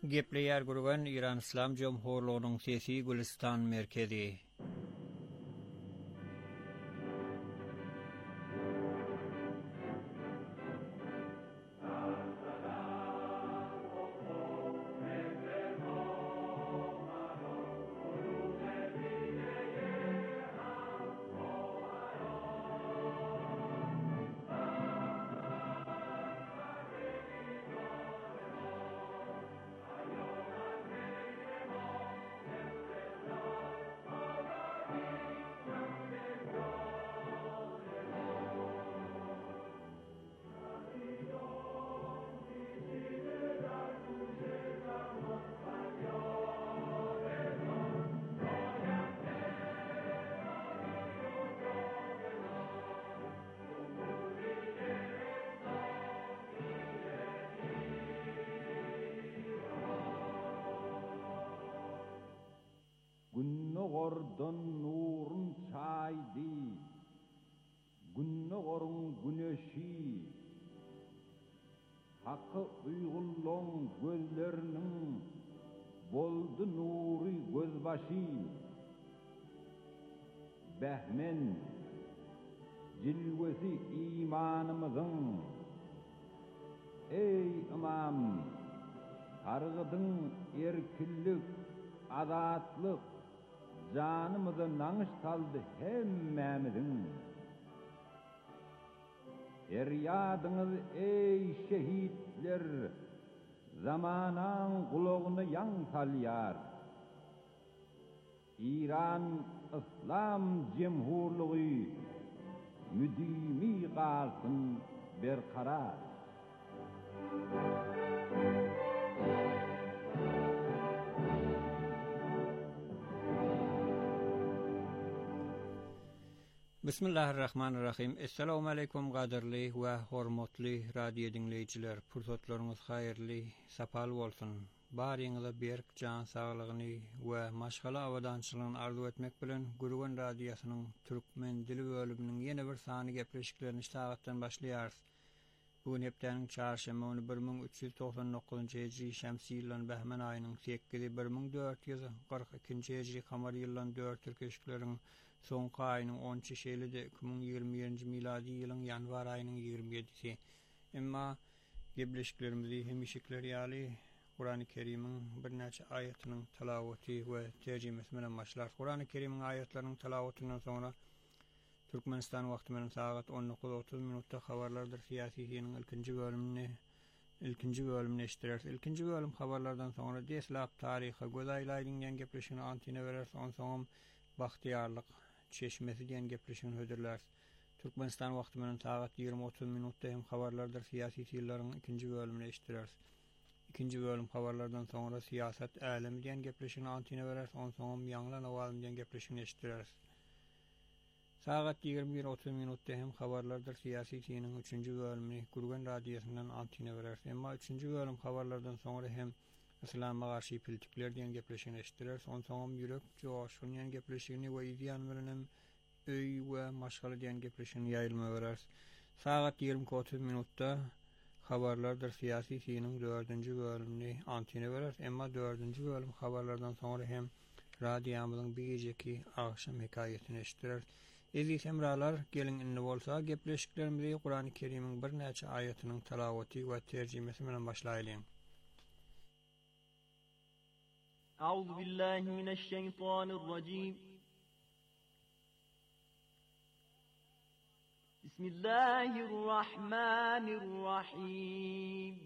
Gepleyer gurgan İran İslam Cumhurluğu'nun sesi Gülistan merkezi. Günnogordan nurun çaydı, günnogorun güneşi, hakkı uygulluğun gözlerinin boldu nuri gözbaşı, behmen cilvesi imanımızın, ey imam, targıdın erkillik, azatlık, canımızı nanış saldı hemmemizin. Eryadınız ey şehitler, zamanan kulağını yan salyar. İran İslam Cumhurluğu müdimi kalsın berkarar. Bismillahirrahmanirrahim. Assalamu alaikum qadirli we hormatly radio dinleyijiler. Pursatlaryňyz haýyrly, sapal bolsun. Baryňyza berk jan saglygyny we maşgala awadançylygyny arzu etmek bilen Gurgan radiosynyň türkmen dili bölüminiň ýene bir sany gepleşiklerini şagatdan başlaýar. Bu hepdeniň çarşamba 1399-njy hijri şämsi ýylyň Behman aýynyň 8-i 1442-nji hijri kamar ýylyň 4 türkeşikleriň soňky aýynyň 10-njy şeýlede 2021-nji miladi ýylyň ýanwar aýynyň 27-si. Emma gepleşiklerimizi hemişikler ýaly Kur'an-ı Kerim'iň bir näçe aýatynyň tilawaty we terjimesi bilen başlar. Kur'an-ı Kerim'iň aýatlarynyň tilawatyndan soňra Türkmenistan wagty bilen saat 19:30 minutda habarlardyr. Siýasiyetiň ilkinji bölümini eşitdiler. İlkinji bölüm habarlardan soňra deslap taryha, gözaýlaýdyň ýen gepleşigini antine berer, soňra Bahtiýarlyk çeşmesi diýen gepleşigini höderler. Türkmenistan wagty bilen saat 20:30 minutda hem habarlardyr. Siýasiyetçilerin ikinji bölümini eşitdiler. İkinji bölüm habarlardan soňra siýasat älemi diýen gepleşigini antine berer, soňra ýanglan awalym diýen gepleşigini eşitdiler. Saat 21:30 minutda hem habarlardyr. Siýasiyetiniň 3-nji bölümini Gurgan radiosynyň antine berer. Emma 3-nji bölüm habarlardan soňra hem Islam'a garşy politikler diýen gepleşigini eşitdiler. Soňra ýürek joşun diýen gepleşigini we ýan bilen öý we maşgala diýen gepleşigini ýaýylma berer. Saat 20:30 minutda habarlardyr. Siýasiyetiniň 4-nji bölümini antine berer. Emma 4-nji bölüm habarlardan soňra hem radiýamyzyň bir gejeki akşam hekaýetini eşitdiler. Ezi semralar gelin inni bolsa gepleşiklerimizi Kur'an-ı Kerim'iň bir näçe aýatynyň tilawaty we terjimesi bilen başlaýaly. Euzu billahi mineşşeytanirracim. Bismillahirrahmanirrahim.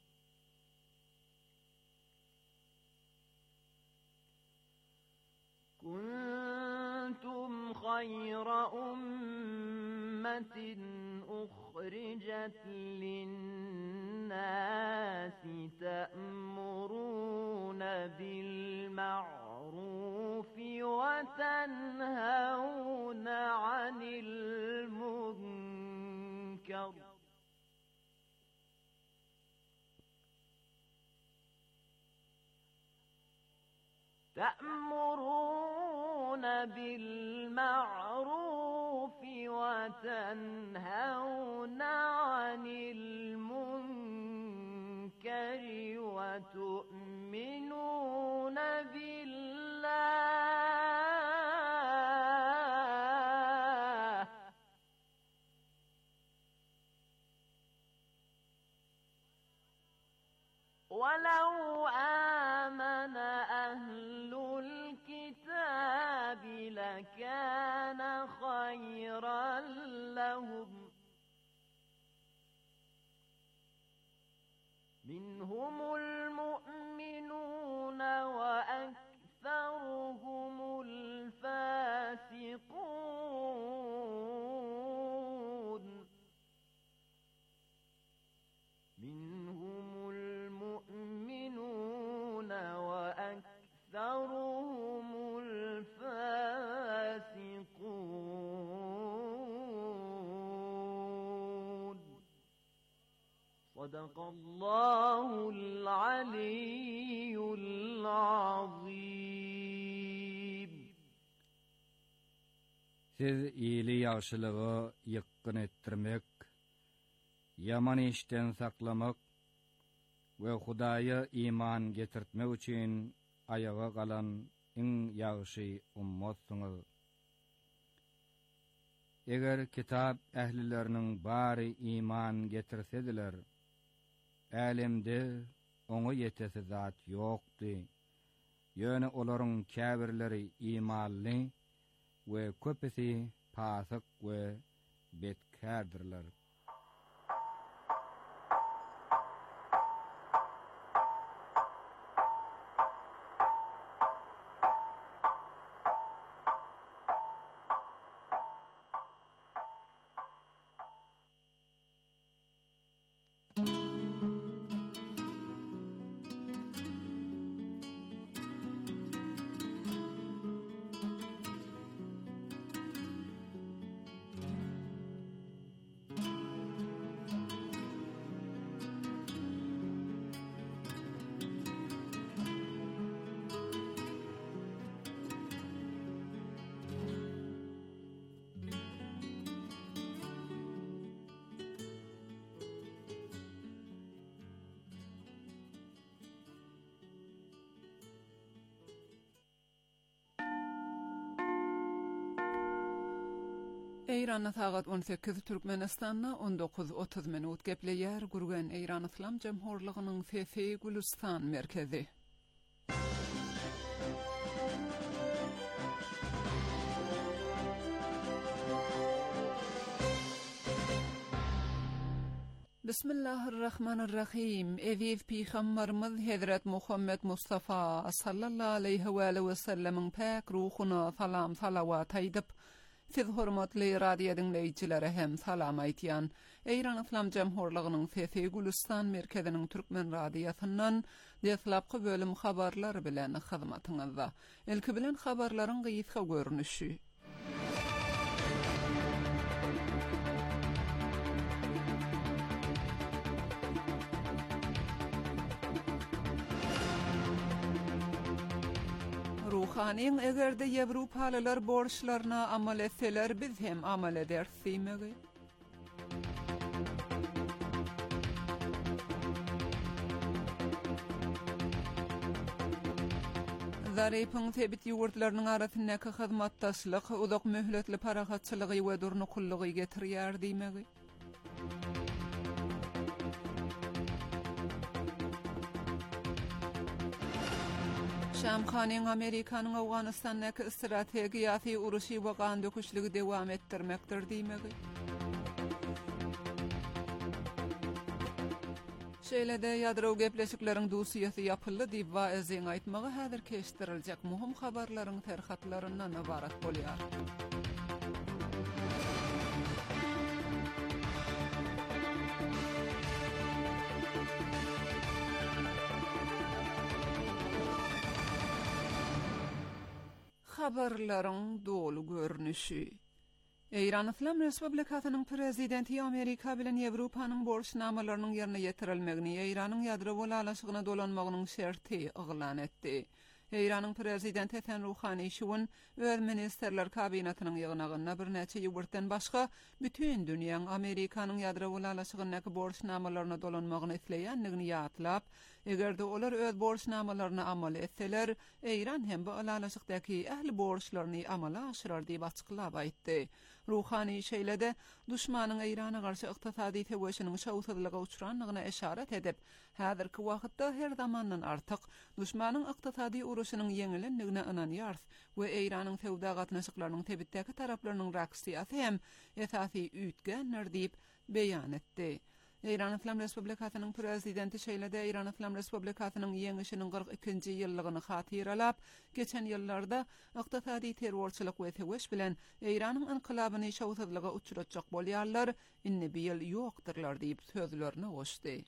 Kuntum khayra ummetin ukhrijat lin-nasi ta'muruna bil ma'rufi ve tenhauna 'anil munkar. تأمرون بالمعروف وتنهون عن المنكر وتؤمنون وتؤمنون بالله ولو آمن أهل الكتاب لكان خيرا لهم منهم المؤمنون وأكثرهم الفاسقون منهم المؤمنون وأكثرهم الفاسقون صدق الله العلي العظيم. Siz iyili ýagşylygy ýykyn etdirmek, yaman işten saklamak we Hudaýa iman getirtmek üçin ayaga galan iň ýagşy ummatsyňyz. Eger kitap ählileriniň bary iman getirsediler, älemde oňa ýetesi zat ýokdy. Ýöne olaryň käbirleri imanly we köpesi pasyk we betkärdirler. Eýranda sagat 18 Türkmenistanna 19:30 minut gepleýär gurgan Eýran Islam Jemhurlygynyň Fefe Gülistan merkezi. Bismillahirrahmanirrahim. Eviv Peygamberimiz Hazrat Muhammed Mustafa sallallahu aleyhi ve sellem'in pak ruhuna salam salawat aýdyp, siz hormatly radio dinleýijilere hem salam aýtýan. Eýran Islam Jemhurlygynyň Fefe Gülistan merkeziniň türkmen radiosundan deslapky bölüm habarlar bilen hyzmatyňyzda. Ilki bilen habarlaryň gyýyska görnüşi. Ruhaniň egerde Ýewropalylar borçlaryna amal etseler biz hem amal edersimiňi? Zarypyň tebit ýurtlarynyň arasyndaky hyzmatdaşlyk uzak möhletli paragatçylygy we durnukullygy getirýär diýmegi. Şamkhanyň Amerikanyň Awganistandaky strategiýasy uruşy we gan döküşligi dewam etdirmekdir diýmegi. Şeýlede ýadro gepleşikleriň dusyasy ýapyldy diýip wazyň aýtmagy häzir keşdiriljek muhim habarlaryň terhatlaryndan ibarat bolýar. Habarlaryň dolu görnüşi. Eýran Islam Respublikasynyň prezidenti Amerika bilen Ýewropanyň borçnamalarynyň ýerine ýetirilmegini Eýranyň ýadro bolalaşygyna dolanmagynyň şerti yglan etdi. Eýranyň prezidenti Hasan Ruhani şuwun öz ministerler kabinetynyň ýygnagyna bir näçe ýurtdan başga bütün dünýäň Amerikanyň ýadro bolalaşygyna borçnamalaryna dolanmagyny isleýändigini ýatlap, Egerde olar öz borçnamalaryna amal etseler, Eýran hem bu alalaşykdaky ähli borçlaryny amala aşyrar diýip açyklap aýtdy. Ruhani şeýlede düşmanyň Eýrana garşy ykdysady teweşiniň şawsuzlyga uçranlygyna eşaret edip, häzirki wagtda her zamandan artyk düşmanyň ykdysady uruşynyň ýeňilendigine inanýar we Eýranyň sewda gatnaşyklarynyň tebitdäki taraplarynyň reaksiýasy hem esasy ütgenler diýip beýan etdi. Eýran Islam Respublikasynyň prezidenti şeýlede Eýran Islam Respublikasynyň ýeňişiniň 42-nji ýyllygyny hatyralap, geçen ýyllarda ykdysady terrorçylyk we teweş bilen Eýranyň inqilabyny şawsuzlyga uçuratjak bolýarlar, inni bir ýyl ýokdurlar diýip sözlerini goşdy.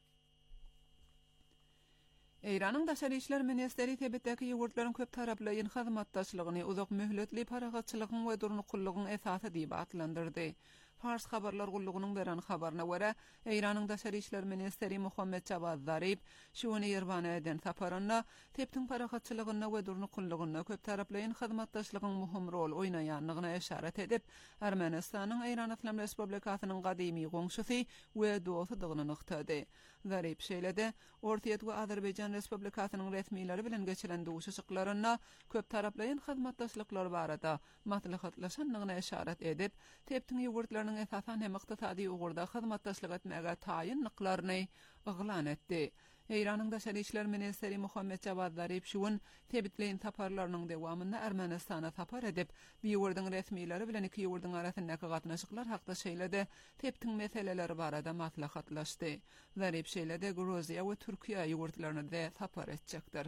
Eýranyň daşary işler ministeri tebitdäki ýurtlaryň köp taraply hyzmatdaşlygyny uzak möhletli paragatçylygyň we durnukullygyň esasy diýip atlandyrdy. Fars habarlar gullugynyň beren habaryna görä, Eýranyň daşary işler ministeri Muhammed Javad Zarif şuny ýerbana eden saparyna teptiň paragatçylygyna we durnukullygyna köp taraply hyzmatdaşlygyň muhim rol oýnaýanlygyna eşaret edip, Ermenistanyň Eýran Islam Respublikasynyň gadymy goňşusy we dostudygyny nykdy. Zarif şeýlede Orta we Azerbaýjan Respublikasynyň resmiýleri bilen geçiren duşuşyklaryna köp taraply hyzmatdaşlyklar barada maslahatlaşanlygyna eşaret edip, teptiň ýurtlarynyň esasan hem ykdysady ugurda hyzmatdaşlyk etmäge taýinliklaryny yglan etdi. Eýranyň daşary işler ministeri Muhammed Javad Zarif şuň tebitleýin saparlarynyň dewamynda Ermenistana sapar edip, bir ýurdyň resmiýleri bilen iki ýurdyň arasyndaky gatnaşyklar hakda şeýlede teptiň meseleleri barada maslahatlaşdy. Zarif şeýlede Gruziýa we Türkiýa ýurtlaryny da sapar etjekdir.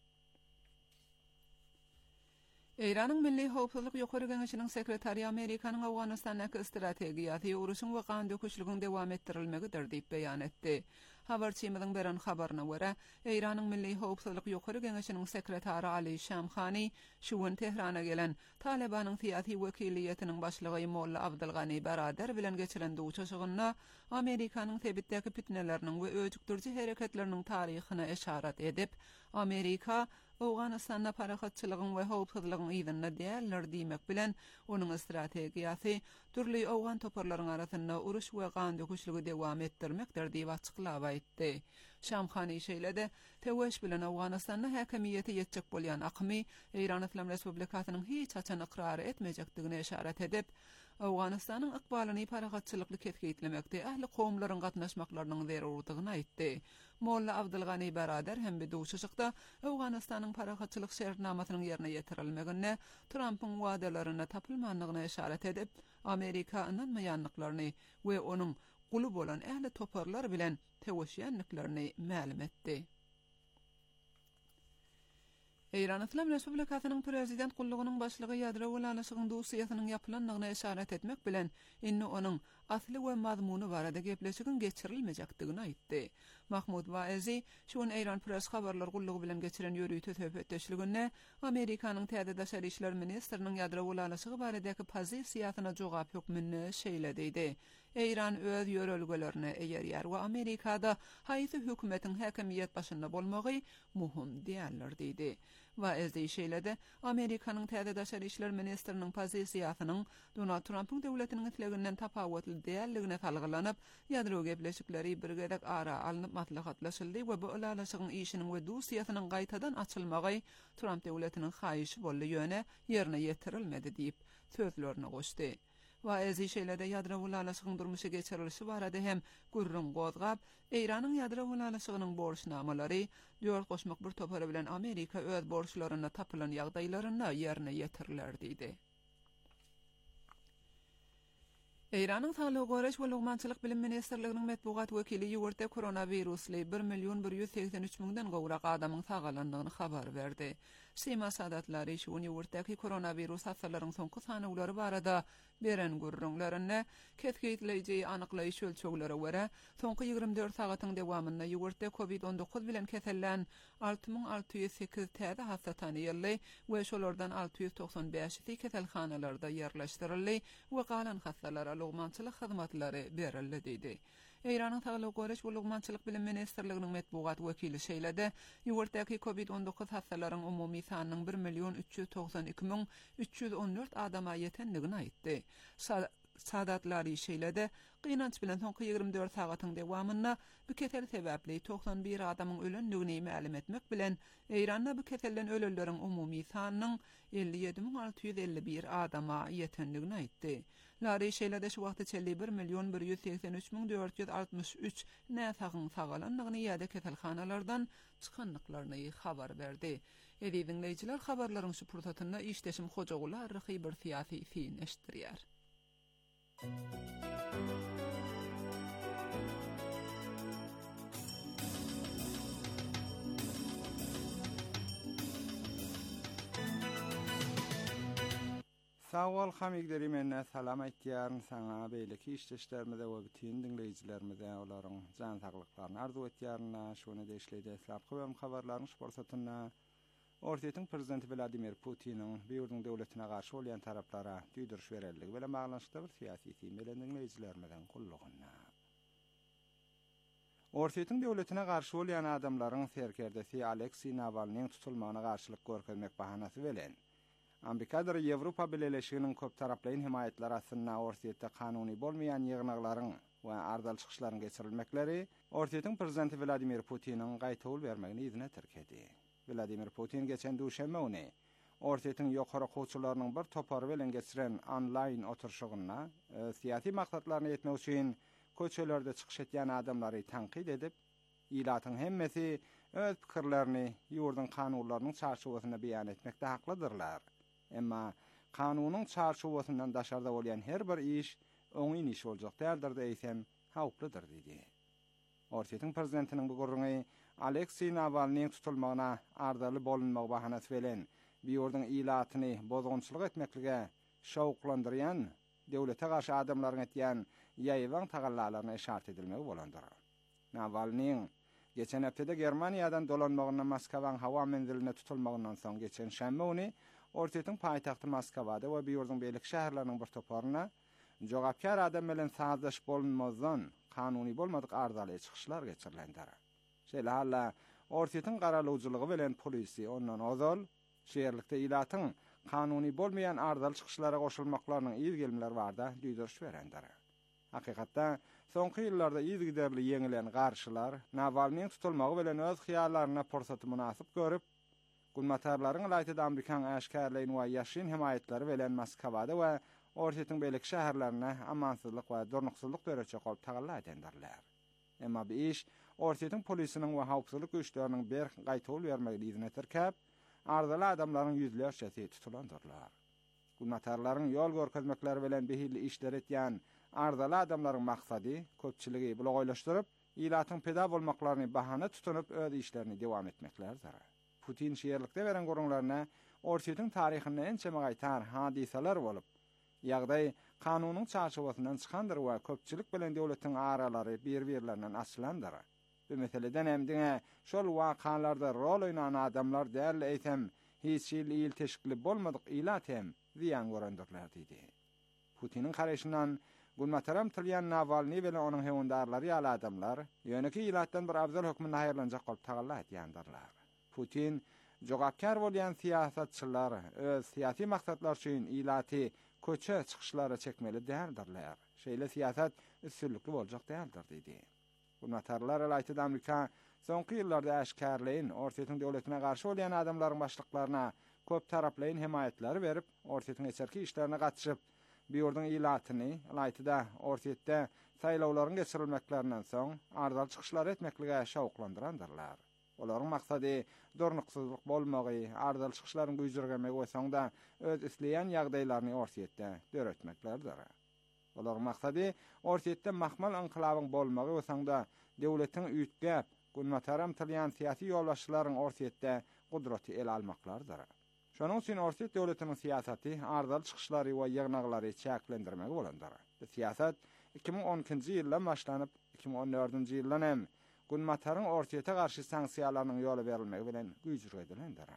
Eýranyň Milli Howpsuzlyk Ýokary Geňeşiniň sekretary Amerikanyň Awganystanyň strategiýasy uruşyň we gan döküşliginiň dowam etdirilmegidir diýip beýan etdi. Habarçymyň beren habaryna görä, Eýranyň Milli Howpsuzlyk Ýokary Geňeşiniň sekretary Ali Şamkhani şuň Tehrana gelen Talibanyň syýasy wekiliýetiniň başlygy Molla Abdulgany Barader bilen geçiren duşuşygyna Amerikanyň tebitdäki pitneleriniň we öjükdirji hereketleriniň taryhyna eşaret edip, Amerika Awganystanda paragatçylygyň we howpsuzlygyň ýygyny däller diýmek bilen onuň strategiýasy türli awgan toparlaryň arasynda uruş we gan döküşligi dowam etdirmekdir diýip açyklap aýtdy. Şamkhani şeýlede teweş bilen Awganystanda häkimiýeti ýetjek bolýan akymy Eýran Islam Respublikasynyň hiç haçan iqrar etmejekdigine eşaret edip, Awganystanyň ykbalyny paragatçylykly ketgiýitlemekde ähli gowmlaryň gatnaşmaklarynyň zerurlygyny aýtdy. Molla Abdulgany Barader hem bir duşuşykda Awganystanyň paragatçylyk şertnamasynyň ýerine ýetirilmegine, Trumpyň wadalaryna tapylmanlygyna eşaret edip, Amerika inanmaýanlyklaryny we onuň guly bolan ähli toparlar bilen teweşýänliklerini ma'lum etdi. Eýran Islam Respublikasynyň prezident gullugynyň başlygy ýadro ulanyşygyň duşuýasynyň ýapylanlygyna eşaret etmek bilen inni onuň asly we mazmuny barada gepleşigin geçirilmejekdigini aýtdy. Mahmud Vaezi şuň Eýran press habarlar gullugy bilen geçiren ýörüýte söhbetdeşligine Amerikanyň täze daşary işler ministriniň ýadro ulanyşygy baradaky pozisiýasyna jogap hökmüni şeýlediydi. Eýran öz ýörelgelerini eýerýär we Amerikada haýsy hökümetiň häkimiýet başynda bolmagy muhim diýerler diýdi. Vaezi şeýlede Amerikanyň täze daşary işler ministriniň pozisiýasynyň Donald Trumpyň döwletiniň itleginden tapawutly diýerligine salgylanyp, ýadro gepleşikleri birgedek ara alınıp maslahatlaşyldy we bu ulanşygyň işiniň we duşuýasynyň gaýtadan açylmagy Trump döwletiniň haýyşy boldy ýöne ýerine ýetirilmedi diýip sözlerini goşdy. Vaezi şeýlede ýadro ulanşygyň durmuşy geçirilişi barada hem gurrun gozgap, Eýranyň ýadro ulanşygynyň borçnamalary, ýol goşmak bir topary bilen Amerika öz borçlaryna tapylan ýagdaýlaryna ýerine ýetirirler diýdi. Eýranyň Saglyk Goraş we Lugmançylyk bilim ministrliginiň medpugat wekili ýurtda koronavirusly 1.183.000-den gowrak adamyň sagalandygyny habar berdi. Sema sadatlary şuň ýurtdaky koronavirus hasalarynyň soňky sanawlary barada beren gurrunlaryny ketgiýitleýiji anyklaýyş ölçeglere görä, soňky 24 sagatyň dowamynda ýurtda COVID-19 bilen kesellän 6608 täze hasta tanýyldy we şolardan 695 keselhanalarda ýerleşdirildi we galan hastalara Lugmançylyk hyzmatlary berildi diýdi. Eýranyň Saglyk Goraş we Lugmançylyk bilim ministrliginiň medpugat wekili şeýlede ýurtdaky COVID-19 hastalaryň umumy sanynyň 1.392.314 adama ýetendigini aýtdy. Sadatlar işeyledi. Qynanç bilen soňky 24 sagatyň dewamynda bu ketel sebäpli 91 adamyň ölendigini ma'lum etmek bilen Eýranda bu ketelden ölelleriň umumy sanynyň 57.651 adama ýetendigini aýtdy. Lary işeyledi şu wagtda 1.183.463 näsagyn sagalandygyny ýa-da ketelhanalardan çykanlyklaryny habar berdi. Edi dinleyijiler habarlaryň şu pursatyna işdeşim Hojaguly arxy bir syýasy fin eşdirýär. Sağ ol hamigleri menne salam aýtýaryn saňa beýleki işleşlerimize we bütün dinleyijilerimize olaryň jan saglyklaryny arzu etýärna şonu da işleýde eslap goýan habarlaryň şursatyna Ortiýetiň prezidenti Vladimir Putiniň beýurdyň döwletine garşy bolan taraplara düýdürüş berelligi bilen baglanşykda bir syýasy meelen dinleyijilerimizden gullugyna. Ortiýetiň döwletine garşy bolan adamlaryň serkerdesi Aleksey Navalnyň tutulmagyna garşylyk görkezmek bahanasy bilen Amerikada ve Avrupa Birleşiginiň köp taraplaýyn himayetleri asyna Ortiýetde kanuny bolmaýan ýygnaklaryň we ardal çykyşlaryň geçirilmekleri Ortiýetiň prezidenti Vladimir Putiniň gaýtawl bermegini izne terkedi. Vladimir Putin geçen duşanbe güni Ortiýetiň ýokary howçularynyň bir topary bilen geçiren online oturşugyna syýasy maksatlaryny ýetmek üçin köçelerde çykyş etýän adamlary tankyd edip, ilatyň hemmesi öz pikirlerini ýurdun kanunlarynyň çarşubasyna beýan etmekde haklydyrlar. Emma kanunyň çarşubasyndan daşarda bolýan her bir iş oňyn iş boljak däldir diýsem hawplydyr diýdi. Ortiýetiň prezidentiniň bu gurruny Aleksey Navalnyň tutulmagyna ardaly bolunmak bahanasy bilen ýurdun ilatyny bozgunçylyk etmeklige şowklandyrýan döwlete garşy adamlaryň etýän ýaýwan tagallalaryna işaret edilmegi bolandyr. Navalnyň geçen heptede Germaniýadan dolanmagyna Moskwaň hawa menziline tutulmagyndan soň geçen şäme güni Ortiýetiň paýtagty Moskawada we ýurdun beýlik şäherleriniň bir toparyna jogapkar adam bilen sazdaş bolunmazdan kanuny bolmadyk ardaly çykyşlar geçirilendir. Şeýle halla Ortiýetiň garalawçylygy bilen polisi ondan ozal şeýerlikde ilatyň kanuny bolmaýan ardaly çykyşlara goşulmaklarynyň ýygelmeler barda düýdürüş berendir. Hakykatda soňky ýyllarda ýygiderli ýeňilen garşylar Navalnyň tutulmagy bilen öz hyýallaryna pursat munasyp görüp, gulmatarlaryň laýtyda Amerikan äşkärleýini we ýaşyn himayetleri bilen Moskawada we Ortiýetiň beýlik şäherlerine amansızlyk we dornuksyzlyk döreçe golup tagalla edendirler. Emma bu iş Ortiýetiň polisiniň we hawpsuzlyk güýçleriniň bir gaýtawl bermegini izne terkep, ardaly adamlaryň ýüzlerçesi tutulandyrlar. Gulmatarlaryň ýol görkezmekleri bilen behilli işler etýän ardaly adamlaryň maksady köpçiligi blogaýlaşdyryp, ilatyň peda bolmaklaryny bahana tutunup öz işlerini dewam etmeklerdir. Putin şeýerlikde beren gorunlaryna Ortiýetiň taryhyny ençeme gaýtar hadisalar bolup, ýagdaý kanunyň çarşubasyndan çykandyr we köpçilik bilen döwletiň aralary bir-birlerinden aslandyr. Bu meseleden hemdiňe şol wakalarda rol oynayan adamlar däl eýsem hiç ýyl teşkili bolmadyk ilat hem ziýan görendikler diýdi. Putiniň garaşyndan gulmataram tilýän Navalny bilen onuň hewendarlary ýaly adamlar ýöneki ilatdan bir abzal hökmüne haýyrlanjak bolup tagalla etýändirler. Putin jogapkar bolýan siýasatçylar öz syýasy maksatlar üçin ilaty köçe çykyşlara çekmeli däldirler. Şeýle siýasat üstünlikli boljak däldir diýdi. Gulmatarlar aýtdy Amerika soňky ýyllarda äşkärleýin Ortiýetiň döwletine garşy bolýan adamlaryň başlyklaryna köp taraplaýyn himayetleri berip, Ortiýetiň içerki işlerine gatşyp, ýurdun ilatyny aýtdy Ortiýetde saýlawlaryň geçirilmeklerinden soň ardal çykyşlar etmeklige şawklandyrandyrlar. Olaryň maksady dornuksyzlyk bolmagy, ardal çykyşlaryň güýjürgemek we soňda öz isleýän ýagdaýlaryny Ortiýetde döretmeklerdir. Olaryň maksady Ortiýetde mahmal enklawyň bolmagy we soňda döwletiň üýtgäp, gulmataram tilýän syýasy ýolbaşçylaryň Ortiýetde gudraty el almaklardyr. Şonuň üçin Ortiýet döwletiniň syýasaty ardal çykyşlary we ýygnaklary çäklendirmegi bolandyr. Bu syýasat 2012-nji ýyldan başlanyp 2014-nji ýyldan hem gulmataryň Ortiýete garşy sanksiýalarynyň ýoly berilmegi bilen güýjüredilendir.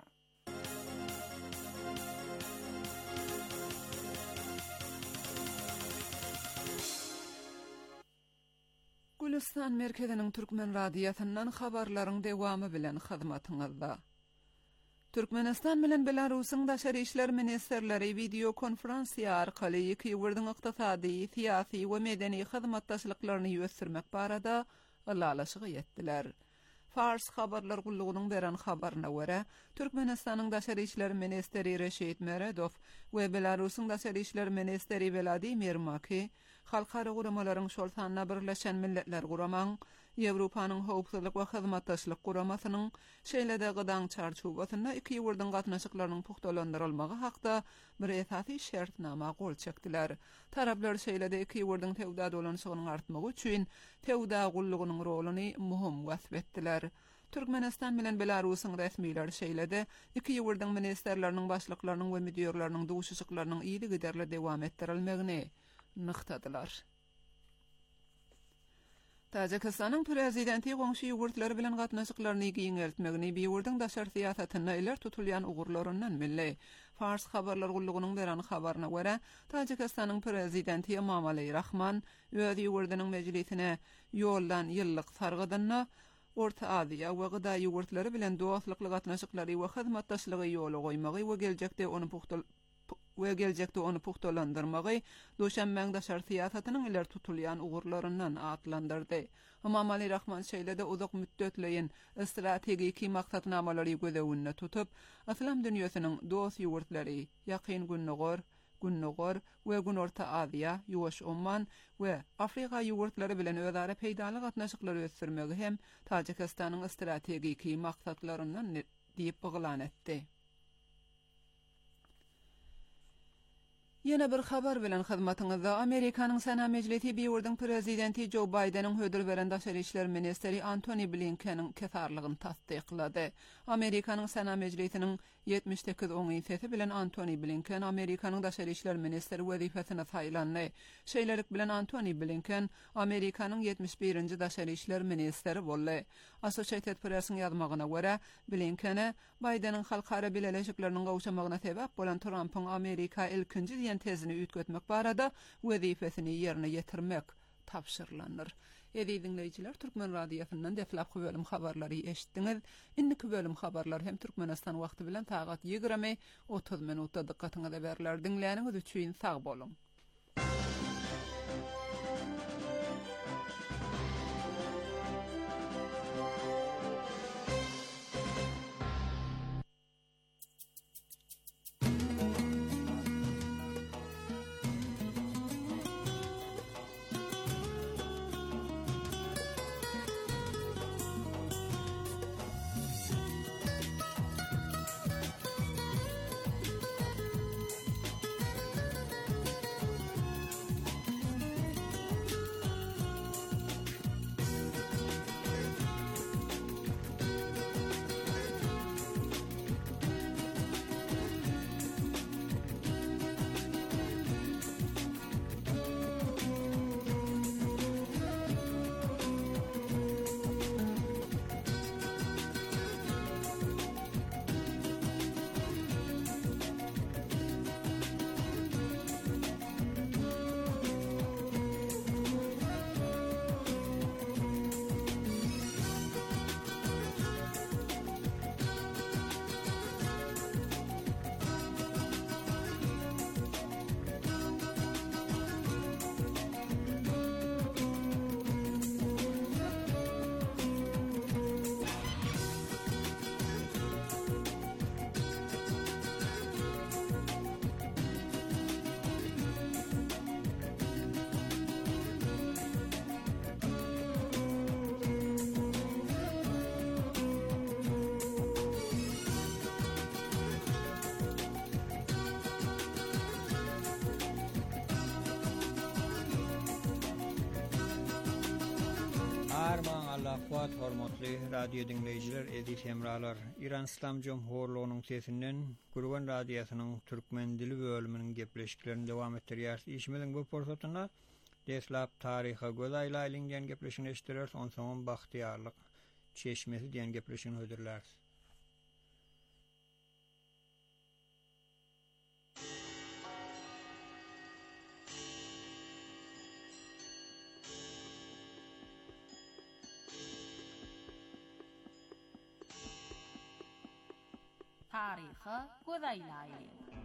Gülistan merkeziniň Türkmen radiýasyndan habarlaryň dewamy bilen hyzmatyňyzda. Türkmenistan bilen Belarusyň daşary işler ministerleri video konferensiýa arkaly iki ýurdyň ykdysady, syýasy we medeni hyzmatdaşlyklaryny ýösürmek barada ýalaşygy ýetdiler. Fars habarlar gullugynyň beren habaryna görä, Türkmenistanyň daşary işler ministeri Reşit Meredov we Belarusyň daşary işler ministeri Vladimir Maki halkara guramalaryň şol sanna Birleşen Milletler Guramaň, Ýewropanyň howpsuzlyk we hyzmatdaşlyk guramasynyň şeýlede gydaň çarçubasyna iki ýurdyň gatnaşyklarynyň puhtalandyrylmagy hakda bir esasy şertnama gol çekdiler. Taraplar şeýlede iki ýurdyň tewda dolanşygynyň artmagy üçin tewda gullugynyň roluny muhim wasfetdiler. Türkmenistan bilen Belarusyň resmiýetleri şeýlede iki ýurdyň ministerleriniň başlyklarynyň we müdürleriniň duşuşyklarynyň ýyly giderle dowam etdirilmegini nyktadylar. Tajikistanyň prezidenti goňşy ýurtlar bilen gatnaşyklaryny giňeltmegini bir ýurdyň daşary syýasatyna iler tutulýan ugurlaryndan bildi. Fars habarlar gullugynyň beren habaryna görä, Tajikistanyň prezidenti Emomali Rahman öz ýurdynyň mejlisine ýoldan ýyllyk sargydyna Orta Aziýa we gyda ýurtlary bilen dostlykly gatnaşyklary we hyzmatdaşlygy ýoly goýmagy we geljekde onu puhtalandyrmagy doşanbeň daşary syýasatynyň iler tutulýan ugurlaryndan atlandyrdy. Emomali Rahman şeýlede uzak müddetleýin strategiki maksatnamalary göze tutup, Islam dünýäsiniň dost ýurtlary, ýakyn Günnogor we Gün Orta Aziýa, Ýuwaş Oman we Afrika ýurtlary bilen özara peýdaly gatnaşyklary ösürmegi hem Tajikistanyň strategiki maksatlaryndan diýip baglan etdi. Yine bir habar bilen hyzmatyňyzda Amerikanyň Sena Mejlisi bir ýurdyň prezidenti Joe Biden'in hödür beren daşary işler ministeri Antony Blinken'in kesarlygyny tasdiklady. Amerikanyň Sena Mejlisiniň 78 oňy bilen Antony Blinken Amerikanyň daşary işler ministeri wezifesine saýlandy. Şeýlerik bilen Antony Blinken Amerikanyň 71-nji daşary işler ministeri boldy. Associated Press'in ýazmagyna görä, Blinken'e Biden'in halkara birleşikleriniň gowşamagyna sebäp bolan Trump'yň Amerika ilkinji diýen tezini ütgetmek barada wezifesini ýerine ýetirmek tapşyrlanýar. Edi dinleyijiler, Türkmen radiosynyň deflap bölüm habarlary eşitdiňiz. Indiki bölüm habarlar hem Türkmenistan wagty bilen tagat 20:30 minutda dikkatyňize berler. Dinläniňiz üçin sag bolun. Ahwat hormatly radio dinleyijiler, edis hemralar. İran İslam Cumhurluğunyň sesinden Gurgan radiosynyň türkmen dili bölüminiň gepleşiklerini dowam etdirýär. Işimiň bu forsatyna deslap taryha göz aýlaýlan gepleşigini eşitdirýär, onsoň Bahtiýarlyk çeşmesi diýen gepleşigini hödürler. Tarihi gözeyläýin.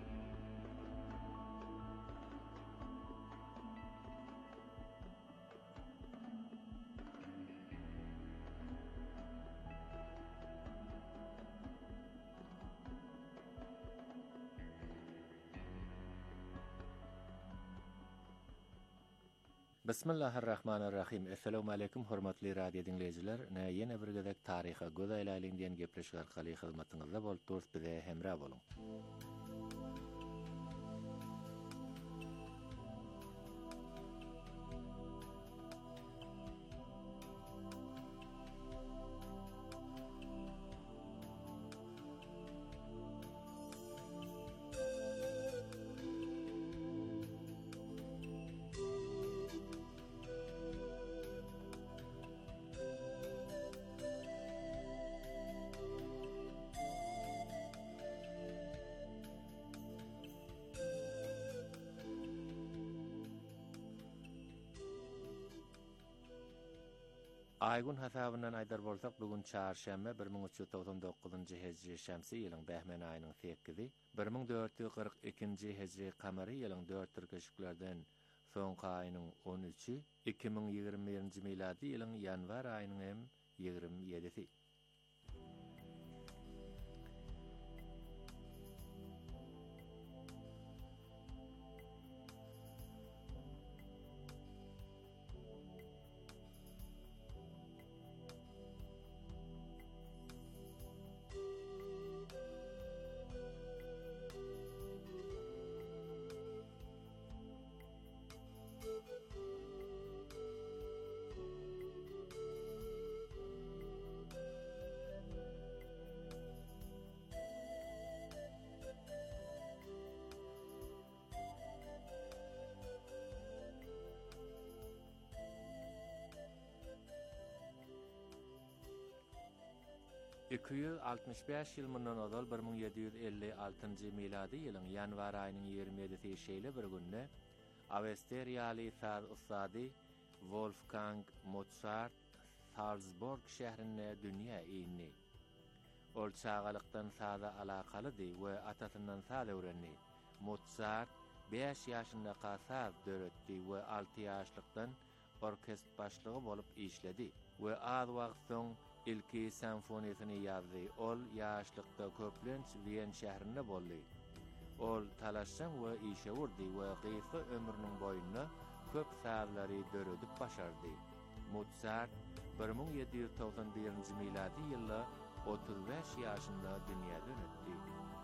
Bismillahirrahmanirrahim. Assalamu alaykum hormatly radio dinleyijiler. Ýene bir gezek taryha göz aýlaýyn diýen gepleşik arkaly hyzmatyňyzda bolup durýar, bize hemra boluň. Aygun hasabynyň aýdar bolsak, bugun çarşamba 1399-njy hejri şämsi ýylyň bähmen aýynyň 8-i, 1442-nji hejri kamary ýylyň 4 türkeşiklerden soňky aýynyň 13-i, 2021-nji miladi ýylyň ýanwar aýynyň hem 27-si. Ýüzü 65 ýyl mundan ozal 1756-njy miladi ýylyň ýanwar aýynyň 27-si şeýle bir günde Awstriýaly saz ustady Wolfgang Mozart Salzburg şäherine dünýä ýyny. Ol çağalykdan saza alakalydy we atasyndan saz öwrenni. Mozart 5 ýaşynda saz döretdi we 6 ýaşlykdan orkestr başlygy bolup işledi we az wagt soň ilki senfoniýasyny ýazdy. Ol ýaşlykda köplenç Wien şäherinde boldy. Ol talaşşan we işe urdy we gysga ömrüniň boýunda köp sazlary döredip başardy. Mozart 1791-nji miladi ýylda 35 ýaşynda dünýäden ötdi.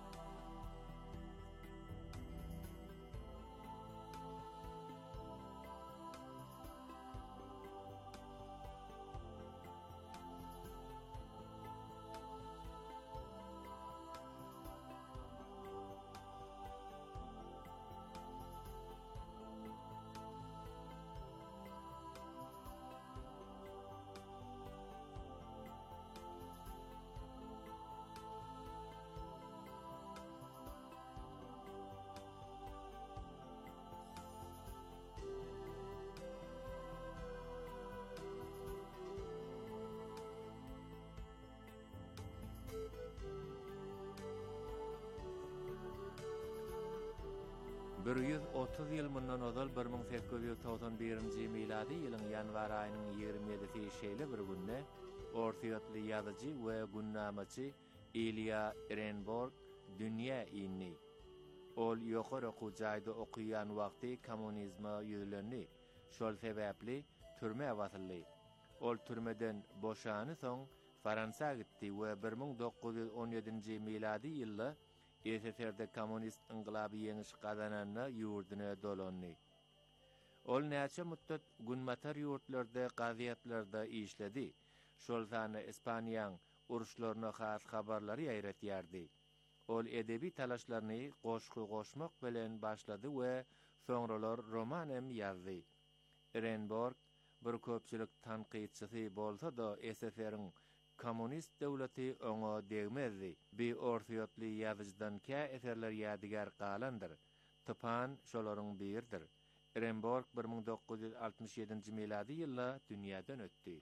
Bir 130 ýyl mundan ozal 1891-nji miladi ýylyň ýanwar aýynyň 27-si şeýle bir günde ortoýatly ýazyjy we günnamaçy Ilya Ehrenburg dünýä ýyny. Ol ýokary okuw jaýda okuýan wagty kommunizma ýüzlendi. Şol sebäpli türme basyldy. Ol türmeden boşany soň Fransa gitdi we 1917-nji miladi ýylda SSR'de kommunist inqilaby ýeňiş gazananyna ýurduny dolandy. Ol näçe müddet günmatar ýurtlarda, gaziýetlerde işledi. Şol zany Ispaniýaň uruşlaryna has habarlary ýaýratýardy. Ol edebi talaşlaryny goşky goşmak bilen başlady we soňralar roman hem ýazdy. Ehrenburg bir köpçülik tanqidçisi bolsa da SSR'ň kommunist döwleti oňa degmezdi. Bir ortoýatly ýazyjydan kä eserler ýadygar galandyr. Typan şolaryň biridir. Ehrenburg 1967-nji miladi ýylda dünýäden ötdi.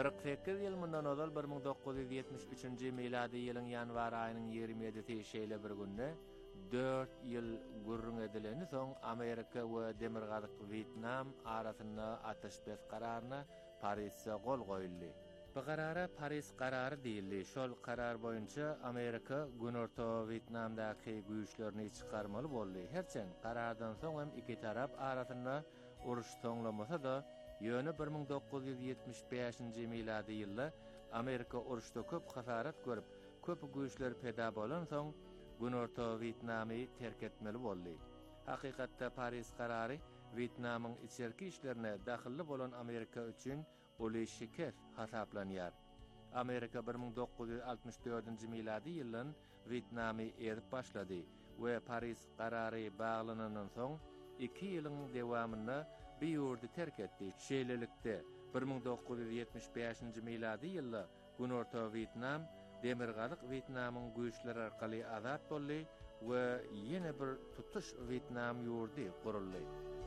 48 ýyl mundan ozal 1973-nji milady ýylyň ýanwar aýynyň 27-si şeýle bir günde 4 ýyl gurrun edileni soň Amerika we Demirgazyk Vietnam arasynda ateşbes kararyna Parisde gol goýuldy. Bu karara Paris kararı diýildi. Şol karar boýunça Amerika Günorta Vietnamdaky güýçlerini çykarmaly boldy. Herçen karardan soň hem iki tarap arasynda uruş soňlamasa da ýöne 1975-nji milady ýylda Amerika uruşda köp hasarat görüp, köp güýçler peda bolan soň Günorta Vietnamy terk etmeli boldy. Hakykatda Paris karary Vietnamyň içerki işlerine dahilli bolan Amerika üçin uly şeker hasaplanýar. Amerika 1964-nji milady ýylyň Vietnamy erip başlady we Paris karary baglanandan soň 2 ýylyň dewamynda bir ýurdy terk etdi. Şeýlelikde 1975-nji milady ýylda Günorta Vietnam Demirgazyk Vietnamyň güýçleri arkaly azat boldy we ýene bir tutuş Vietnam ýurdy guruldy.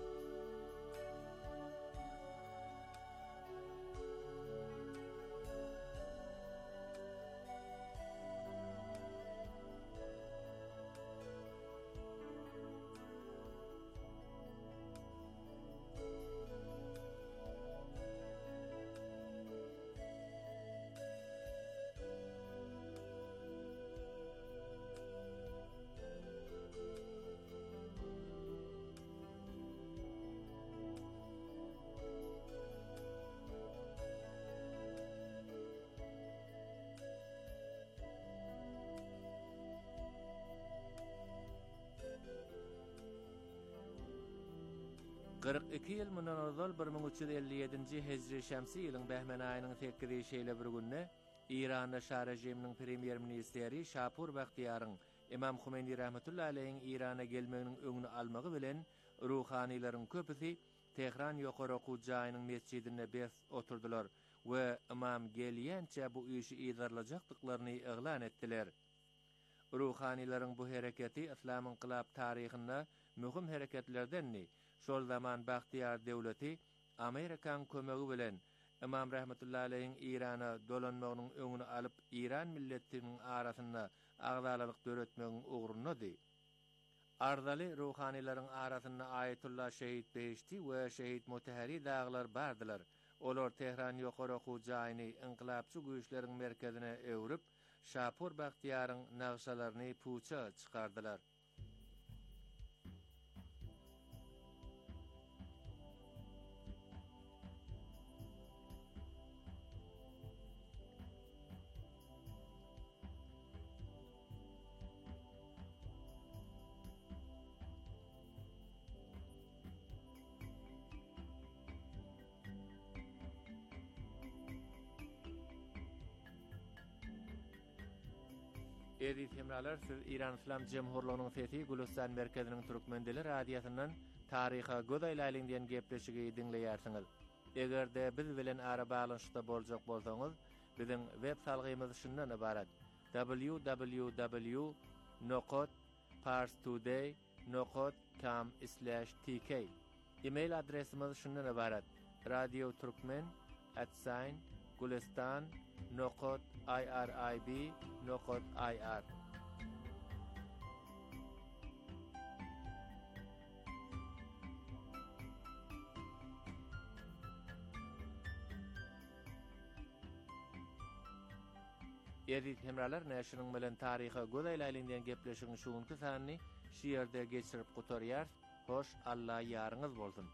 Iki ýyl mundan ozal 1357-nji hejri şämsi ýylyň Bähmen aýynyň 8-nji şeýle bir günde İran şah rejiminiň premier ministeri Şapur Bahtiýaryň Imam Humeyni rahmetullahi aleyhiň Irana gelmeginiň öňüni almagy bilen ruhanilaryň köpüsi Tehran ýokary okuw jaýynyň mescidine bes oturdular we imam gelýänçe bu işi ýydarlajakdyklaryny eglan etdiler. Ruhanilaryň bu hereketi İslam inqilab taryhynda möhüm hereketlerdenni. Şol zaman Bahtiýar döwleti Amerikan kömegi bilen Imam rahmetullahi aleyhiň Irana dolanmagynyň öňüni alyp İran milletiniň arasynda agdalyk döretmegiň ugrundy. Ardaly ruhanilaryň arasynda Ayetullah Şehit Behişti we Şehit Mutahhari daglar bardylar. Olar Tehran ýokary okuw jaýyny inqilabçy güýçleriň merkezine öwrüp, Şapur Bahtiýaryň nagşalaryny puça çykardylar. Edip hemralar siz İran İslam Cemhurluğunyň sesi Gülistan merkeziniň Türkmendeli radiýasyndan taryha göz aýlalyň diýen gepleşigi dinleýärsiňiz. Egerde biz bilen ara baglanyşda boljak bolsaňyz, biziň web salgymyz şundan ibarat: www.parstoday.com/tk. E-mail adresimiz şundan ibarat: radioturkmen@gulistan.irib.ir. Edip hemralar näşiniň bilen taryha göz aýlalyň diýen gepleşigiň şuňky sanyny şu ýerde geçirip gutarýar. Hoş, Allah ýaryňyz bolsun.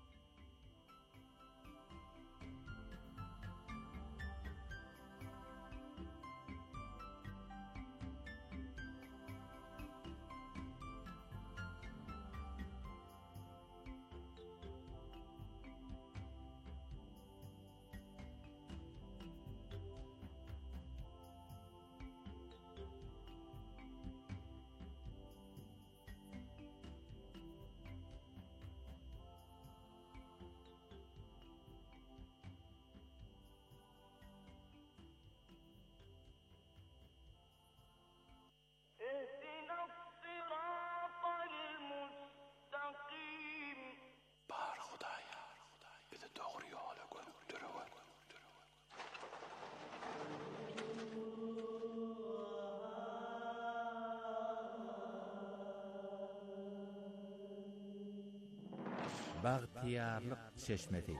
Baghtiyarlyk çeşmeti.